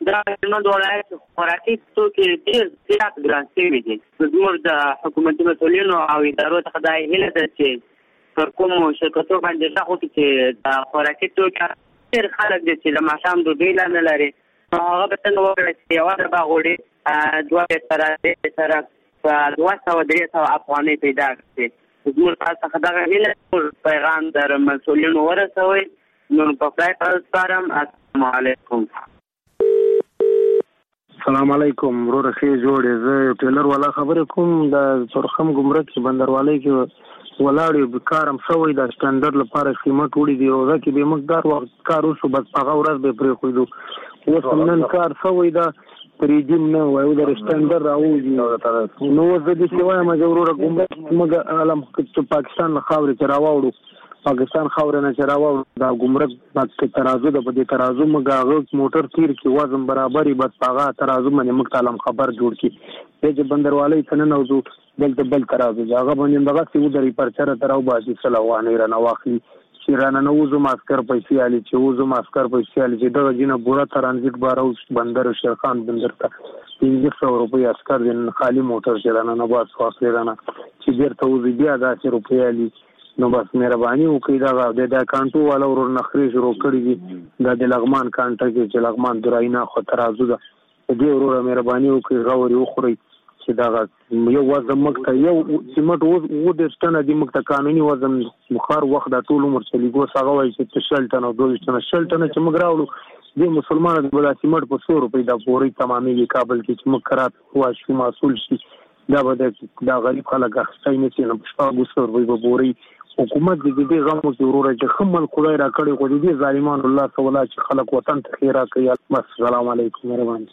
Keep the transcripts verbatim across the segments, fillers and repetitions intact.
دا نن ولایت خوراکي توکي ډېر زیات ګران شوي دي. زموږ د حکومتي مسؤلینو او ادارو څخه دا هیله ده چې پر کومو شرکتو باندې ښه وکړي چې د خوراکي توکو ډېر خلک دي چې د ماښام ډوډۍ لا نه لري، هغه به څنګه وکړي چې یوه ډبه غوړي دوه سره درې سره په دوه سوه درې سوه افغانۍ پیدا کړي. زموږ څخه دغه هیله پیغام در مسؤلینو ورسوئ. نو په خدای په سپارم. السلام علیکم. السلام علیکم. ورور ښې جوړې، زه ټیلر والا خبرې کوم. د سرخم ګمرک کې بندروالۍ کې ولاړ یو کارم شوی د سټنډرډ لپاره قیمت وړي دي او دا کې به مقدار وخت کار وشو، بس هغه ورځ به پرېښودو. اوس هم نن کار شوی دا پریډیم نه وایو د سټنډرډ راوځي. نو اوس د دې وایم چې وروره ګمرک موږ علم چې پاکستان له خاورې چې راوړو، پاکستان خاورې نه چې راوړو دا ګمرک کې ترازو ده، په دې ترازو موږ هغه موټر تیر کې وزن برابري، بس هغه ترازو باندې موږ تعلم خبر جوړ کړي. دې چې بندروالۍ ته ننوځو دلته بل ترازو ده، هغه باندې دغسې ودرېږي پرچه راته راوباسي سل افغانۍ رانه واخلي چې رانه نه وځو ماسکر پیسې الي چې وځو ماسکر پیسې الي چې دغه جینه بوره ترانزیټ باروس بندر شیرخان بندر ته پنځه سوه روپۍ عسکر دی، خالي موټر چې رانه نه باس واخلي رانه چې بېرته وځي بیا داسې روپۍ الي. نو بس مهرباني وکړئ دغه د کانټو والا ورور نخرې شروع کړي دي دا د لغمان کانټه کې چې لغمان دراینا خو ترازو ده. د دې وروره مهرباني وکړئ غورې وخورئ چې دغه یو وزن موږ ته یو سیمټ اووه دېرش ټنه دي، موږ ته قانوني وزن مخار وخت دا ټول عمر چلیګوس هغه وایي چې شل ټنه او دوه ویشت ټنه شل ټنه چې موږ راوړو دې مسلمانانو به دا سیمټ په څو روپۍ دا بورۍ تمامېږي کابل کې چې موږ کرات واشي محصول شي دا به دا غریب خلک اخیستی نه شي. نو په شپږو سوو روپۍ به بورۍ حکومت د دې غم کې وروره چې ښه ملک خدای را کړی خو د دې ظالمانو الله تعالی چې خلک وطن ته خیر راکوي. بس السلام علیکم. مهرباني.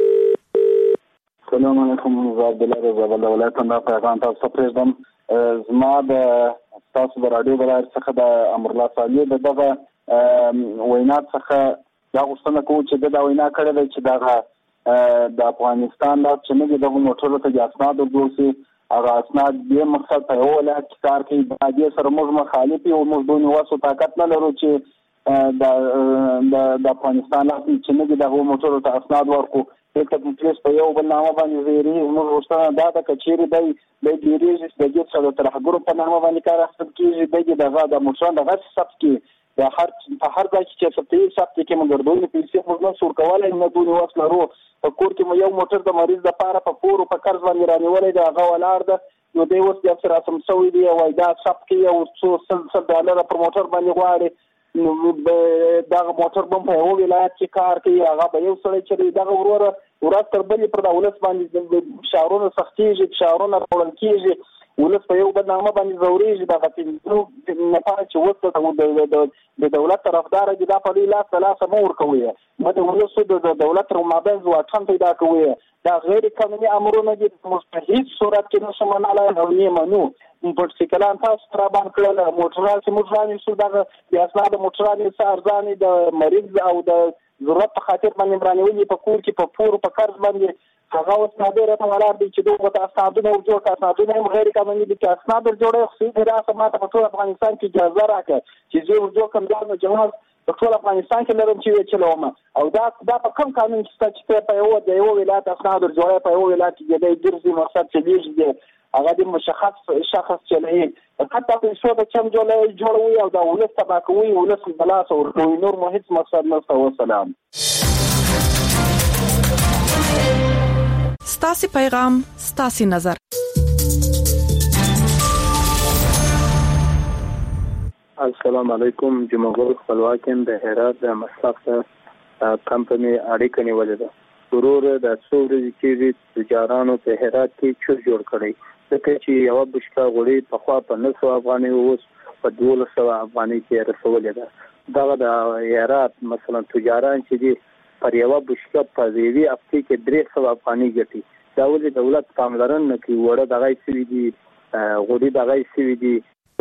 السلام علیکم. زه عبدالله رضا بل ولایت نه پیغام تاسو پرېږدم. زما د تاسو د راډیو د لارې څخه د امرالله صالح د دغه وینا څخه دا غوښتنه کوو چې دا وینا کړې ده چې دغه د افغانستان دا چې موږ دغه موټرو ته د اسناد ورجوړ شي، هغه اسناد دې مقصد په یو ولایت کې کار کوي، د دې سره موږ مخالف یو، موږ دونې وسو طاقت نه لرو چې د افغانستان چې موږ دغه موټرو ته اسناد ورکړو. دلته پولیس په یو بل نامه باندې زیریږي. موږ غوښتنه دا ده که چېرې دی دی ډېرېږي چې د دې څخه د ترهګرو په نامه باندې کار اخیستل کېږي، دی دغه د موټرانو دغسې ثبت کړي د هر په هر ځای کې چې ثبتوي ثبت کړي. موږ ګردونې پیسې موږ نه سور کولی، نه دونې وس لرو. په کور کې مو یو موټر د مریض دپاره په پور په قرض باندې رانیولی دی، هغه ولاړ ده. نو دی اوس بیا څه رسم شوی دی او دا ثبت کوي او څو سل سل ډالره پر موټر باندې غواړي. نو دغه موټر به په یو ولایت کې کار کوي، هغه به یو سړی چې دغه وروره ورځ تر بلې پر د ولس باندې فشارونه سختېږي، فشارونه راوړل کېږي، ولس په یو بل نامه باندې ځورېږي. دغه پنځه نفره چې اوس د دولت طرفداره دي دا په دې لاس ته لاسه مه ورکوئ، مه د ولسو د دولت تر مابین واټن پیدا کوئ. دا غیر قانوني امرونه دي، موږ په هېڅ صورت کې نشو منلی او نه یې منو. موټرسایکلان تاسو راباندې کړل، موټران چې موږ رانیسو دغه د اسناد موټرانې څه ارزانې د مریض او د ضرورت په خاطر باندې رانیولي په کور کې په پور په قرض باندې هغه اوس نادر ته ولاړ دی چې دغه اسنادونه ورجوړ کړه. اسنادونه هم غیر قانوني دي چې اسناد ورجوړوي. خو دې راسه ماته په ټول افغانستان کې اجازه راکړه چې زه ورجوړ کړم دا نو جواز په ټول افغانستان کې لرم چې ویې چلوم. او دا دا په کوم قانون کې شته چې په یو د یو ولایت اسناد ورجوړوي په یو ولایت کې دی ګرځي مقصد چلیږي دی هغه د مشخص شخص چلوي. حتی پیسو د چم جوړوي او دا ولس تباه کوي، ولس د لاسه ورکوي، نور مو هېڅ مقصد نشته. وسلام. ستاسې پیغام ستاسې نظر. السلام علیکم. جمهور خپلواک د هرات د مصرف کمپنۍ اړیکه نیولې ده. ورور د څو ورځې کېږي تجارانو په هرات کې چور جوړ کړی، ځکه چې یوه بشکه غوړي پخوا په نهه سوه افغانۍ اوس په دولس سوه افغانۍ کې رسولې ده. دغه د هرات مثلا تجاران چې دي پر یوه بشکه په یوې هفتې کې درې سوه افغانۍ ګټي. دا ولې دولت پاملرنه نه کوي؟ وړه دغه یې سوي دي، غوړي دغه یې سوي دي.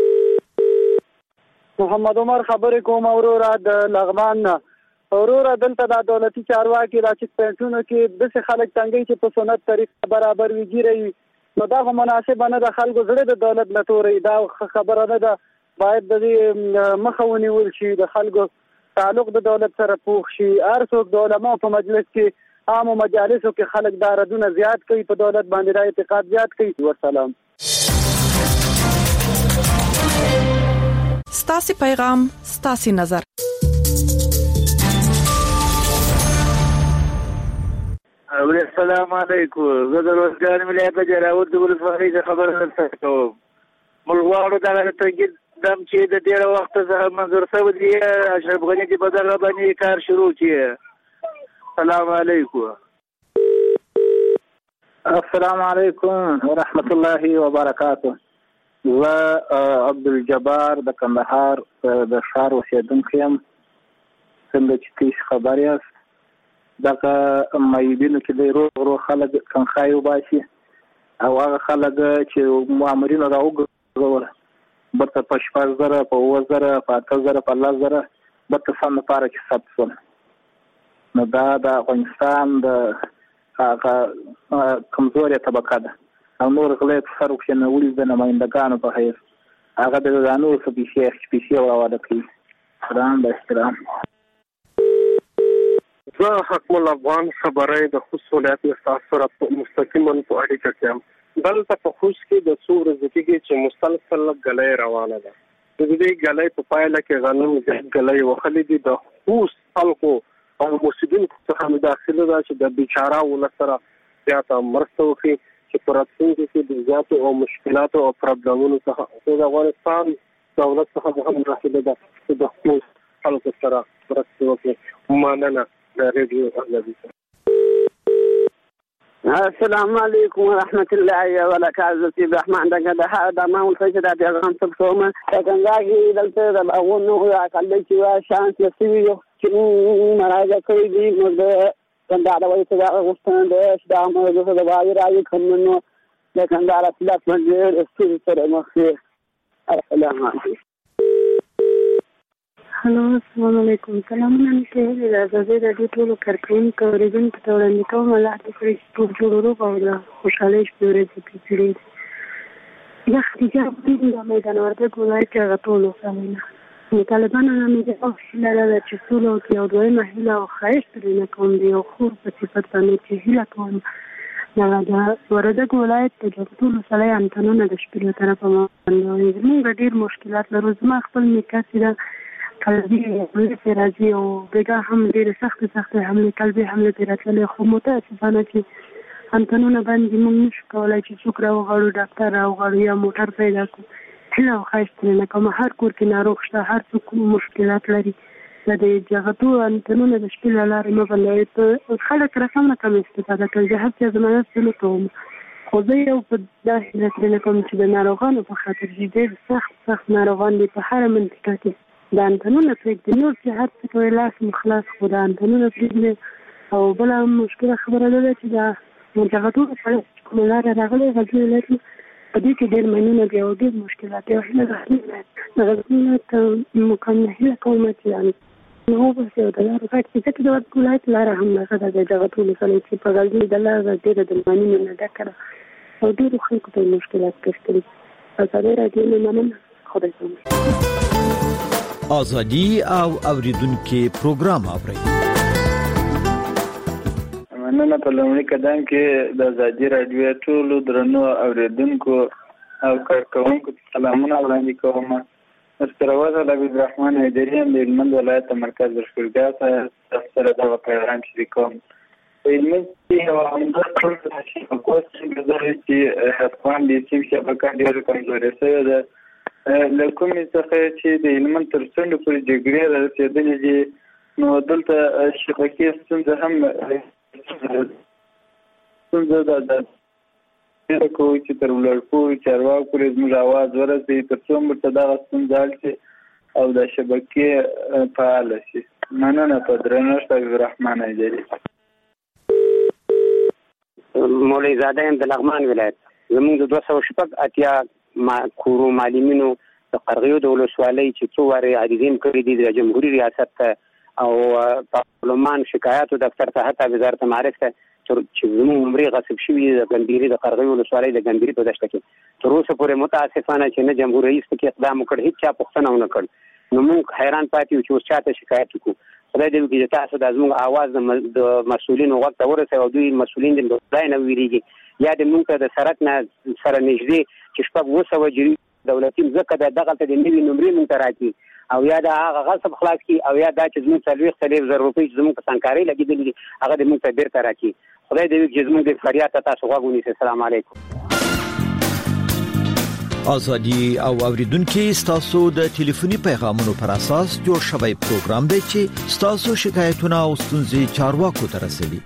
محمد عمر خبرې کوم وروره د لغمان نه. وروره دلته د دولتي چارواکي دا چیک پوینټونو کې داسې خلک تنګوي چې په سنت طریقه برابر وي ګیروي، نو دا خو مناسبه نه ده. خلکو زړه د دولت نه توري، دا خبره نه ده. باید د دې مخه ونیول شي، د خلکو تعلق د دولت سره پوښ شي. هر څوک د علماو په مجلس کې عامو مجالسو کې خلک دا ردونه زیات کوي، په دولت باندې دا اعتقاد زیات کوي. والسلام. ستاسي پیغام ستاسي نظر. السلام علیکم. زه د روزګان ولایت جلاوت د ولسوالۍ څخه خبره درته کوم. موږ غواړو دغه تنګي دم چې د ډېره وخت څخه منظور شوی دی، اشرف غني چې په دغه باندې کار شروع کړي. السلام علیکم. السلام علیکم ورحمت الله وبرکاته. زه عبدالجبار د کندهار د ښار اوسېدونکی یم. څنګه چې تاسو خبر یاست دغه مایبینو کې د روغ روغ خلک تنخواه وباسي او هغه خلک چې مامورینو راوګرځول برته په شپږ زره په اووه زره په اته زره په لس زره برته سم لپاره کې ثبت شول. نو دا د افغانستان د هغه کمزورې طبقه ده او نور غلی په سر وکښېنولي د نمایندګانو په حیث هغه د ځانونو څه پیسې پیسې راواده کوي. سلام د احترام. زه حکم الافغان خبرې د خوست ولایت استاد سره مستقیما په اړیکه کې یم. دلته په خوست کې د څو ورځې کېږي چې مسلسل ګلۍ روانه ده. د دې ګلۍ په پایله کې غنم ګلۍ وخلې دي. د خوست خلکو او مسیدونکو څخه مداخله ده چې د بیچاره ولس سره زیاته مرسته وکړي چې په راتلونکي کې د زیاتو او مشکلاتو او پرابلمونو څخه د افغانستان دولت څخه هم مداخله ده چې د خوست خلکو سره مرسته وکړي. مننه. السلام علیکم ورحمت الله وبرکاته. سید رحمان دغه د هدا ما ول څه د پیغام څخه کومه څنګه دلته د اغونو عقل چې شانس لسوي چې مراجعه کوي دي نو د څنګه دا وایي چې دا غوښتنه ده چې دا موږ د وایي راځي کومنو د څنګه را پلاس باندې استری سره مخه. السلام علیکم. هلو السلام علیکم. سلامونه نشته د ازادي راډیو ټولو کارکونکو اوریدونکو ته وړاندې کوم. الله دې کړي چې ټول جوړ او د خوشحالۍ شپې ورځې پیچلې دا خدیجه د میدان وردګ ولایت هغه ټولو سمینه د طالبانو نه مې د اوسله ده چې سولو کې او دویمه هیله او ښایست ترېنه کوم دی او خور په صفت باندې چې هیله کوم دغه د وردګ ولایت د ټولو سړی امتحانونه د شپې له طرفه باندې زموږ ډېر مشکلات لرو. زما خپل نیکه چې ده قلبي حمله راځي او بګا هم ډېر سخت سخت حمله قلبي حمله راتللې خو متاسفانه چې امتحانونه باندې موږ نشو کولای چې څوک راوغواړو ډاکټر راوغواړو یا موټر پیدا کړو. هیله او ښایست نه کوم. هر کور کې ناروغ شته، هر څوک مشکلات لري. د جغتو امتحانونه د شپې له لارې مه بندوئ. خلک رقم نه کم استفاده کوي. زه هر څه ضمانت نه کوم خو زه یو په دا هیله ترېنه کوم چې د ناروغانو په خاطر چې ډېر سخت سخت ناروغان دي په هره منطقه کې د امتحانونه پرېږدي. نور چې هر څه کوي لاس مخلاص خو د امتحانونه پرېږدي. او بله مشکله خبره ده چې دا دغه ټول سړی چې کومه لاره راغلی غزني ولایت په دې کې ډېر ماینونه دي او ډېر مشکلات دي. او هیله د غزني ولایت مقام نه هیله کوم چې نو بس یو د لارو غټ چې ځکه د وردګ ولایت لاره هم هغه ده د دغه ټولو سړی چې په غزني د لاره ډېره د ماینونو نه ډکه ده او ډېرو خلکو ته مشکلات پیښ کړي. ازادي راډیو نه مننه. خدای سلامت. ازادي او اوریدونکو پروګرام اوري. مننه. په لومړي قدم کې د ازادي راډیو ټولو درنو اوریدونکو او کارکونکو سلامونه وړاندې کوم. سره د عبدالرحمن حیدري د هلمند ولایت مرکز رشګاه ته سره دا پیغام شریک کوم. هلمند کې یو عمده ټول په کوڅه کې د چې افغان د سیم شبکه ډېره کمزورې شوې ده. له کومې څخه چې د هلمند تر څنډو پورې جګړې رارسېدلې دي نو دلته شبکې ستونزه هم ستونزه ده ده کوي چې تر ولړپورې چارواکو پورې زموږ اواز ورسوي تر څو موږ ته دغه ستونزه حل شي او د شبکې فعاله شي. مننه. په درنښت عبدالرحمن حیدري. مولوي زاده یم د لغمان ولایت. زموږ د دوه سوه شپږ اتیا کورو معلمینو د قرغیو د ولسوالۍ چې څو وارې عریضې هم کړي دي د جمهوري ریاست ته او پارلمان شکایاتو دفتر ته حتی وزارت معارف ته چې زموږ عمرې غصب شوي د ګندیري د قرغیو ولسوالۍ د ګندیري په دشته کې تر اوسه پورې متاسفانه چې نه جمهور رئیس پکې اقدام وکړ، هېڅ چا پوښتنه ونه کړ. نو موږ حیران پاتې یو چې اوس چاته شکایت وکړو. خدای دې وکړي چې تاسو د زموږ اواز د مسؤلینو غوږ ته ورسوي او دوی مسؤلین د خدای نه ویریږي یا د موږ ته د سرک نه سره نږدې چې شپږ اووه سوه جري دولتي ځمکه ده دغلته د نوي نمرې موږ ته راکړي او یا د هغه غصب خلاص کړي او یا دا چې زموږ څلوېښت څلوېښت زره روپۍ چې زموږ په سنګکارۍ لګېدلي دي هغه دې موږ ته بېرته راکړي. خدای دې وکړي چې زموږ د فریاد ته تاسو غوږ ونیسئ. السلام علیکم. ازادي او اوریدونکو ستاسو د ټلیفوني پیغامونو پر اساس جوړ شوی پروګرام دی چې ستاسو شکایتونه او ستونزې چارواکو ته رسوي.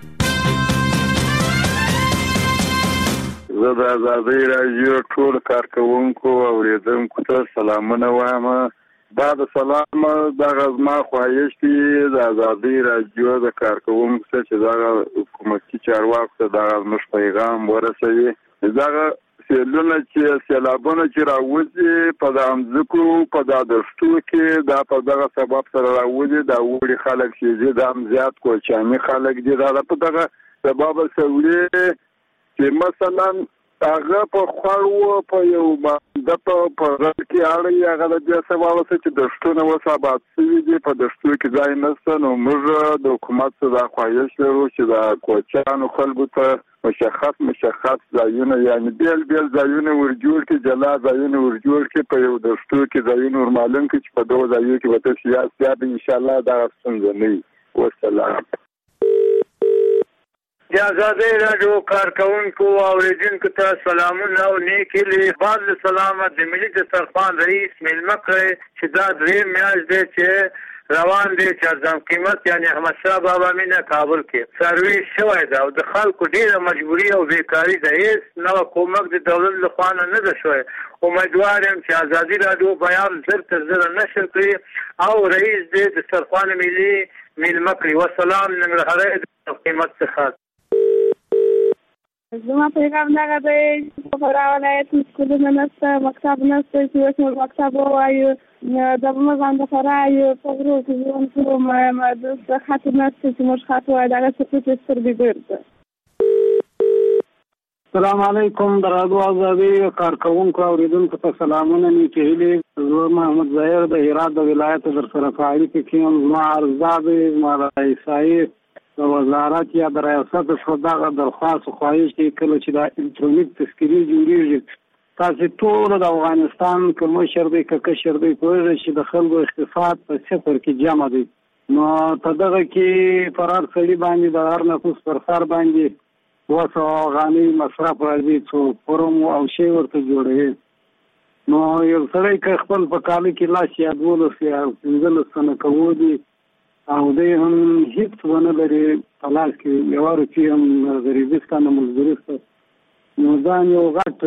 زه د ازادي راډیو ټول کارکونکو او اوریدونکو ته سلامونه وایم. دا د سلام دغه زما خواهش دی د ازادي راډیو د کارکونکو څخه چې دغه حکومتي چارواکو ته دغه مش پیغام ورسوي. دغه سیلونه چې سیلابونه چې راوځي په د امځکو په د دشتو کې دا په دغه سبب سره راوځي دا وړي خلک چې د ام زیات کوچاني خلک دي دا په دغه سبب سوي چې مثلا هغه په خړو په یو د په رل کې اړي هغه د دې سبب چې دشتونه وسابات سوي دي په دشتو کې ځای نشته. نو موږ د حکومت څخه خواهش لرو چې د کوچانو خلکو ته مشخص مشخص ځایونه یعنی بیل بیل ځایونه ورجوړ کې جلا ځایونه ورجوړ کې په یو دشتو کې ځایونه ورمالم کې چې په دوه ځایو کې به سیاست یا ان شاء الله دا څنګه نه وي. والسلام. د ازادي راډیو کارکونکو او اوریدونکو ته سلامونه او نیکي له بعد سلامت د ملي دسترخوان رئیس میلمه کړی چې دا درې میاشت دی چې روان دي چې ارزان قیمت یعنی احمد شاه بابا مینا کابل کې سرویس شوی ده او د خلکو ډیره مجبوري او بیکاری ده. هیڅ نو کومک د دولت لخوا نه ده شوی. امیدوار یم چې ازادي راډیو بیان زر تر زر نشر کړي او رئیس دې دسترخوان ملي میلمه کړي. والسلام. ننګرهار د قیمت څخه زما پیغام دغه دی په ولایت سکولونه نشته مکتب نشته چې اوس موږ مکتب ووایو د موږ د فرای په غرو کې ژوند کوو ما د خاطر نشته چې موږ خاطر وایو دغه څه چې سترګې ګرځي. السلام علیکم. د راډیو ازادي کارکونکو اوریدونکو ته سلامونه نیکي هیلې. زه محمد ظاهر د هرات د ولایت در سره فعالي کې یم. زما ارزاد زما رئیسای د وزارت یا د ریاست څخه دغه درخواست خواهش کوي کله چې د الکترونیک تذکرې جوړیږي تاسو ټول د افغانستان کوم شربې ککشر دی کوی چې د خلکو اقتصاد په صفر کې جمع دي. نو په دغه کې فرار سړي باندې د هر نفوس پر سر باندې وسو غاني مصرف راځي څو فورم او شی ورته جوړوي. نو یو سړی که خپل په کال کې لاس یا دولس یا پنځلس سنه کوي او دې هم هیڅ ونه لري په لاس کې یو روپۍ هم غریبستانه مزدوري ست. نو ځان یو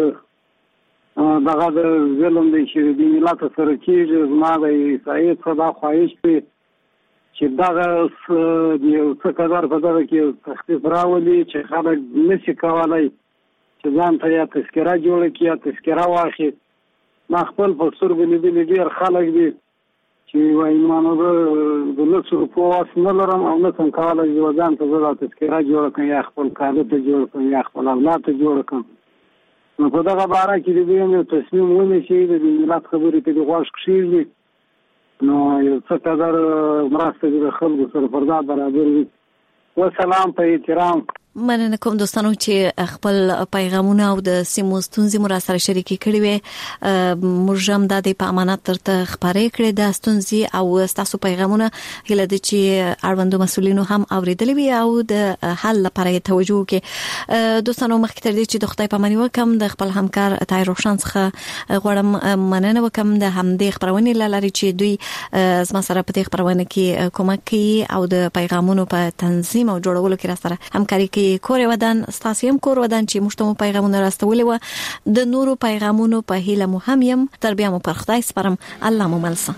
غټ دغه د ظلم دی چې د ملت سره کېږي. زما د عیسایي صدا خواهش دی چې دغه یو څه قدر په دغه کې تخفیف راولي چې خلک نشي کولی چې ځان ته یا تذکره جوړه کړي یا تذکره واخلي. ما خپل په سترګو لیدلي ډېر خلک دي چې وایي مانو د لسو روپو واس نه لرم او نه څم کولی چې ځان ته زه دا تذکره جوړه کړم یا خپل کاله ته جوړه کړم یا خپل اولاد ته جوړه کړم. نو په دغه باره کې د دوی یو تصمیم ونیسي د ملت خبرې ته د غوږ کښېږدي نو یو څه قدر مرسته د خلکو سره پر دا برابر وي. والسلام. په احترام. مننه کوم دوستانو چې خپل پیغامونه او د سیمو ستونزې مو را سره شریکې کړې وي. موږ هم د دې په امانت ترته خبرې کړې د ستونزې او تاسو پیغامونه هله د چې اړوندو مسولینو هم اوریدلې وي او د حل لپاره توجه وکړي. دوستانو مخکې تر دې چې د خدای پاماني وکم د خپل همکار طاهر روشن څخه غواړم مننه وکم د همدې خبرونې لاري چې دوی زما سره په دې خبرونه کې کومک کوي او د پیغامونو په تنظیم او جوړولو کې را سره همکاري کوي. کور ودان ستاسو هم کور ودان چې مشتمو پیغامونه راستولې و د نورو پیغامونو په هیله مو هم يم. تر بیا مو پر خدای سپارم. الله مو ملسه.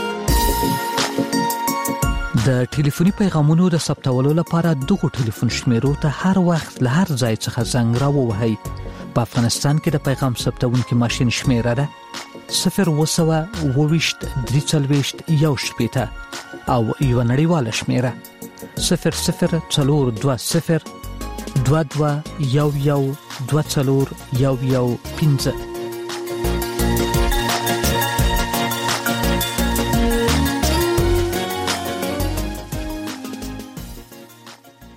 د ټلیفوني پیغامونو د ثبتولو لپاره دغه ټلیفون شمیرو ته هر وخت له هر ځای څخه زنګ راووهئ. په افغانستان کې د پیغام ثبتونکو ماشين شمیره ده صفر وسوه وویشت درې څلوېښت یو شپېته او یو نړیواله شمیره صفر صفر څلور دوه صفر دوه دوه یو یو دوه څلور یو یو پنځه.